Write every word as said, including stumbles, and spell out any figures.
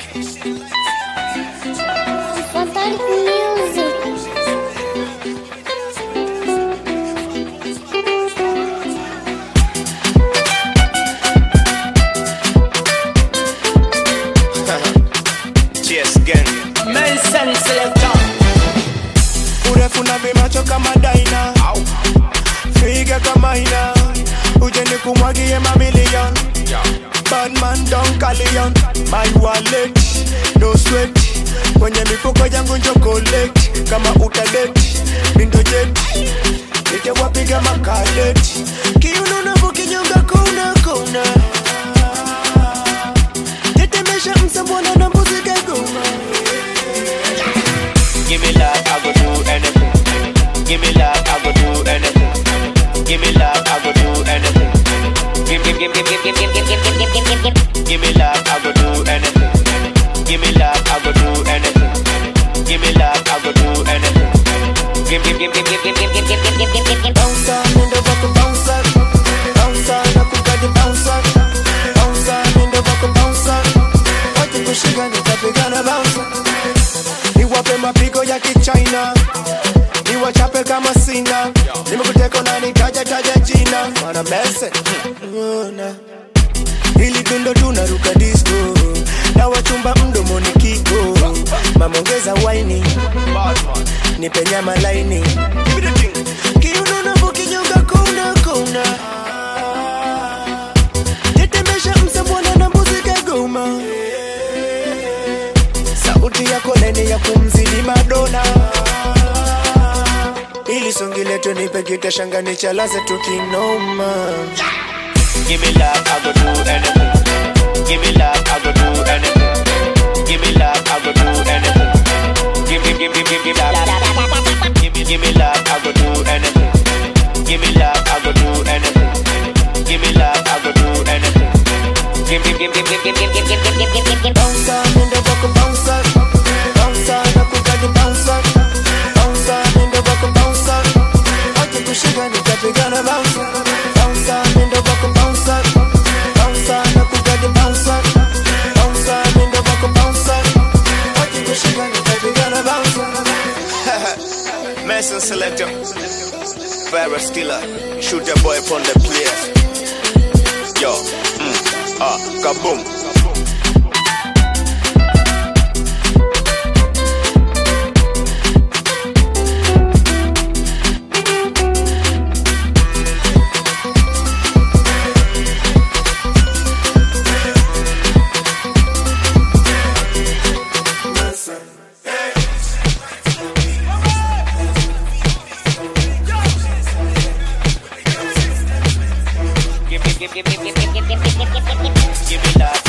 Fantastic music. Cheers again. Nelson Selector. Urefu na vimacho kama Daina, figa kama ina, uje nikumwagie mamilion. Bad man don't callion, my wallet, no sweat. Kwenye mifuko yangu njo collect, kama utadate, mindo jet. Nite wapiga makadet, kiuno na bukinyonga kona kona. Tetemesha msambwana na muzika goma. Give me love, I go do anything. Give me love, I go do anything. Give me love, I go do anything. Give, give, give, give, give, give, give, give, give, give, give, give. Give me love, I go do anything. Give me love, I go do anything. Give me love, I go do anything. Give, give, give, give, give, give, give, give, give, give, give, give. Bounce on, in the back of bounce on. Bounce on, I could get the bounce on. Bounce on, in the back of bounce on. Watu kushika nitapigana bounce on. Niwape mapigo ya kichina, niwachape kama sina. Nimekuteka na nitaja taja jina. Wana mese Una hili dundo tunaruka disco, na wachumba mdomo ni kiko. Mamongeza waini, nipe nyama laini. Kiuno na bukinyonga kona kona. Tetemesha msambwana na muzika goma. Sauti yako nene ya kumzidi Madonna. Ili songi letu nipe kita shanga nichalaze tukinoma. Give me love, I go do anything. Give me love, I go do anything. Give me love, I go do anything. Give me, give me, give me love. Give me, give me love, I go do anything. Give me love, I go do anything. Give me love, I go do anything. Give me, give me, give me, give me, give me, give me, give me. Bounce on, in the back of bounce on. Bounce on, I could get the bounce on. Bounce on, in the back of bounce on. Watu kushika nitapigana bounce on. Bounce on, in the back of bounce on. Bounce on, I could get the bounce on. Bounce on, in the back of bounce on. Watu kushika nitapigana bounce on. Nelson Selector, virus killer, shoot your boy upon the place. Yo, mm, ah, kaboom. Give me, give me, give me, give me, give me, give me, give me, give me love.